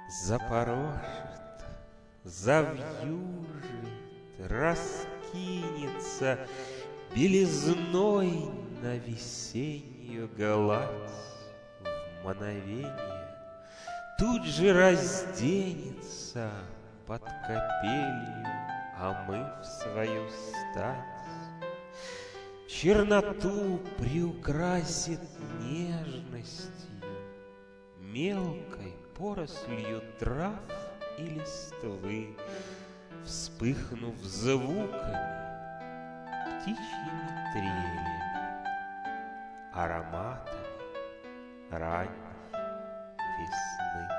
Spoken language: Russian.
Запорошит, завьюжит, раскинется белизной на весеннюю гладь в мановенье. Тут же разденется под капелью, омыв свою стать. Черноту приукрасит нежностью, мелкой порослью трав и листвы, вспыхнув звуками, птичьими трелями, ароматами ранней весны.